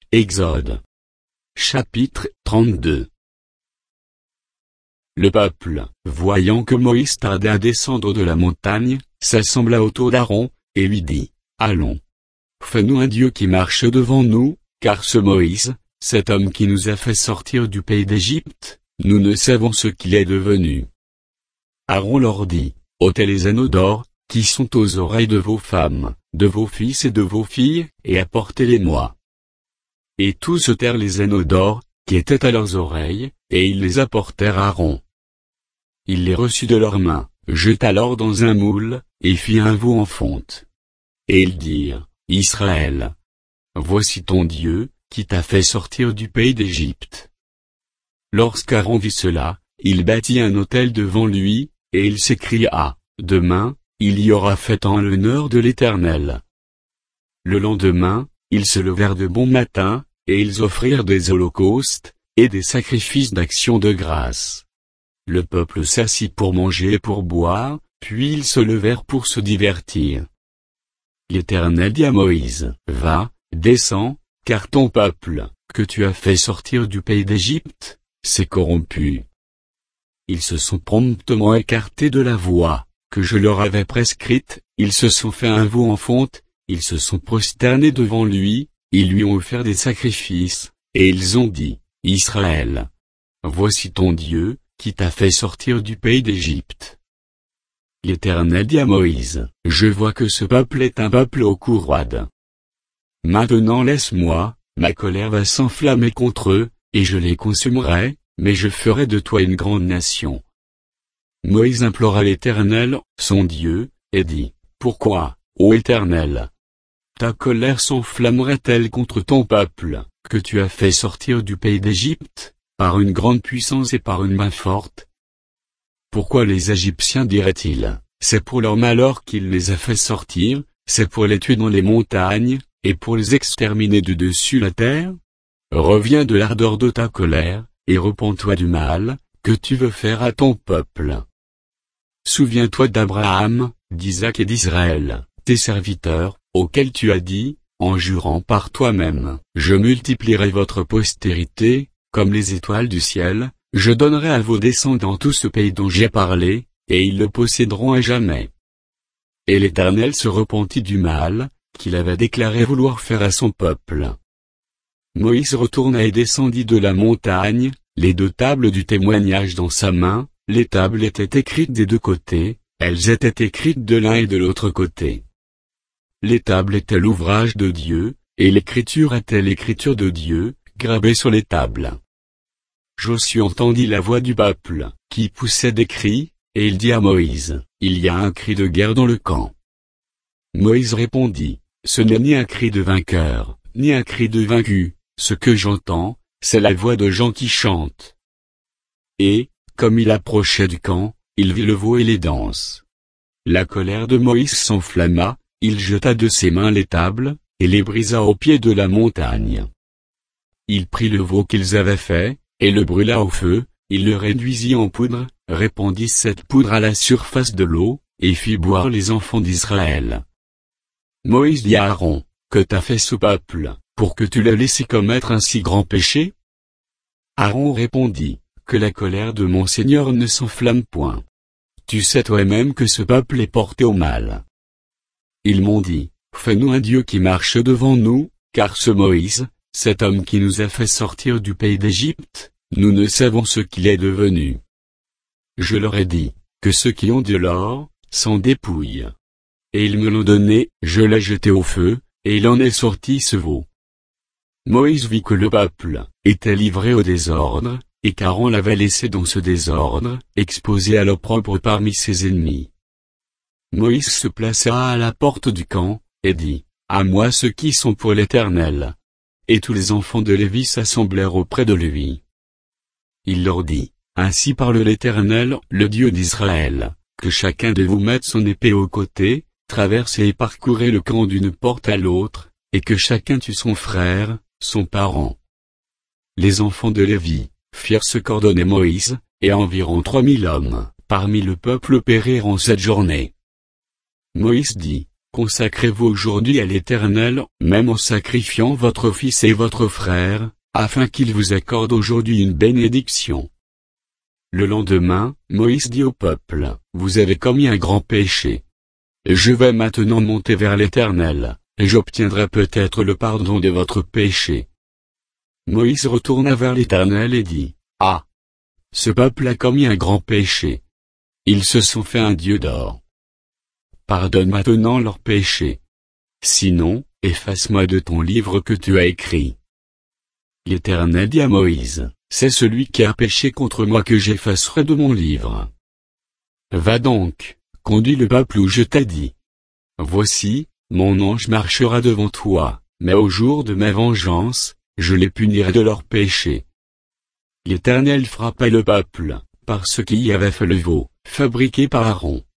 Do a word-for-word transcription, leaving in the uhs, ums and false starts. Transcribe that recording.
Exode. Chapitre trente-deux. Le peuple, voyant que Moïse tardait à descendre de la montagne, s'assembla autour d'Aaron, et lui dit, « Allons. Fais-nous un Dieu qui marche devant nous, car ce Moïse, cet homme qui nous a fait sortir du pays d'Égypte, nous ne savons ce qu'il est devenu. » Aaron leur dit, « ôtez les anneaux d'or, qui sont aux oreilles de vos femmes, de vos fils et de vos filles, et apportez-les-moi. » Et tous ôtèrent les anneaux d'or, qui étaient à leurs oreilles, et ils les apportèrent à Aaron. Il les reçut de leurs mains, jeta l'or dans un moule, et fit un veau en fonte. Et ils dirent, « Israël, voici ton Dieu, qui t'a fait sortir du pays d'Égypte. » Lorsqu'Aaron vit cela, il bâtit un autel devant lui, et il s'écria, « Demain, il y aura fête en l'honneur de l'Éternel. » Le lendemain, ils se levèrent de bon matin, et ils offrirent des holocaustes, et des sacrifices d'action de grâce. Le peuple s'assit pour manger et pour boire, puis ils se levèrent pour se divertir. L'Éternel dit à Moïse, « Va, descends, car ton peuple, que tu as fait sortir du pays d'Égypte, s'est corrompu. Ils se sont promptement écartés de la voie que je leur avais prescrite, ils se sont fait un veau en fonte, ils se sont prosternés devant lui, ils lui ont offert des sacrifices, et ils ont dit, « Israël, voici ton Dieu, qui t'a fait sortir du pays d'Égypte. » L'Éternel dit à Moïse, « Je vois que ce peuple est un peuple au cou roide. Maintenant laisse-moi, ma colère va s'enflammer contre eux, et je les consumerai, mais je ferai de toi une grande nation. » Moïse implora l'Éternel, son Dieu, et dit, « Pourquoi, ô Éternel, ta colère s'enflammerait-elle contre ton peuple, que tu as fait sortir du pays d'Égypte, par une grande puissance et par une main forte? Pourquoi les Égyptiens diraient-ils, c'est pour leur malheur qu'il les a fait sortir, c'est pour les tuer dans les montagnes, et pour les exterminer de dessus la terre? Reviens de l'ardeur de ta colère, et repens-toi du mal, que tu veux faire à ton peuple. Souviens-toi d'Abraham, d'Isaac et d'Israël, tes serviteurs, auxquels tu as dit, en jurant par toi-même, je multiplierai votre postérité, comme les étoiles du ciel, je donnerai à vos descendants tout ce pays dont j'ai parlé, et ils le posséderont à jamais. » Et l'Éternel se repentit du mal, qu'il avait déclaré vouloir faire à son peuple. Moïse retourna et descendit de la montagne, les deux tables du témoignage dans sa main, les tables étaient écrites des deux côtés, elles étaient écrites de l'un et de l'autre côté. Les tables étaient l'ouvrage de Dieu, et l'écriture était l'écriture de Dieu, gravée sur les tables. Josué entendit la voix du peuple, qui poussait des cris, et il dit à Moïse, « Il y a un cri de guerre dans le camp. » Moïse répondit, « Ce n'est ni un cri de vainqueur, ni un cri de vaincu, ce que j'entends, c'est la voix de gens qui chantent. » Et, comme il approchait du camp, il vit le veau et les danses. La colère de Moïse s'enflamma, il jeta de ses mains les tables, et les brisa au pied de la montagne. Il prit le veau qu'ils avaient fait, et le brûla au feu, il le réduisit en poudre, répandit cette poudre à la surface de l'eau, et fit boire les enfants d'Israël. Moïse dit à Aaron, « Que t'a fait ce peuple, pour que tu l'aies laissé commettre un si grand péché? » Aaron répondit, « Que la colère de mon Seigneur ne s'enflamme point. Tu sais toi-même que ce peuple est porté au mal. » Ils m'ont dit, « Fais-nous un Dieu qui marche devant nous, car ce Moïse, cet homme qui nous a fait sortir du pays d'Égypte, nous ne savons ce qu'il est devenu. » Je leur ai dit, « Que ceux qui ont de l'or, s'en dépouillent. » Et ils me l'ont donné, je l'ai jeté au feu, et il en est sorti ce veau. Moïse vit que le peuple était livré au désordre, et qu'Aaron l'avait laissé dans ce désordre, exposé à l'opprobre parmi ses ennemis. Moïse se plaça à la porte du camp, et dit, « À moi ceux qui sont pour l'Éternel. » Et tous les enfants de Lévi s'assemblèrent auprès de lui. Il leur dit, « Ainsi parle l'Éternel, le Dieu d'Israël, que chacun de vous mette son épée au côté, traversez et parcourez le camp d'une porte à l'autre, et que chacun tue son frère, son parent. » Les enfants de Lévi firent ce qu'ordonnait Moïse, et environ trois mille hommes, parmi le peuple périrent en cette journée. Moïse dit, consacrez-vous aujourd'hui à l'Éternel, même en sacrifiant votre fils et votre frère, afin qu'il vous accorde aujourd'hui une bénédiction. Le lendemain, Moïse dit au peuple, vous avez commis un grand péché. Je vais maintenant monter vers l'Éternel, et j'obtiendrai peut-être le pardon de votre péché. Moïse retourna vers l'Éternel et dit, ah! Ce peuple a commis un grand péché. Ils se sont fait un dieu d'or. Pardonne maintenant leurs péchés. Sinon, efface-moi de ton livre que tu as écrit. L'Éternel dit à Moïse, c'est celui qui a péché contre moi que j'effacerai de mon livre. Va donc, conduis le peuple où je t'ai dit. Voici, mon ange marchera devant toi, mais au jour de ma vengeance, je les punirai de leurs péchés. L'Éternel frappa le peuple, parce qu'il y avait fait le veau, fabriqué par Aaron.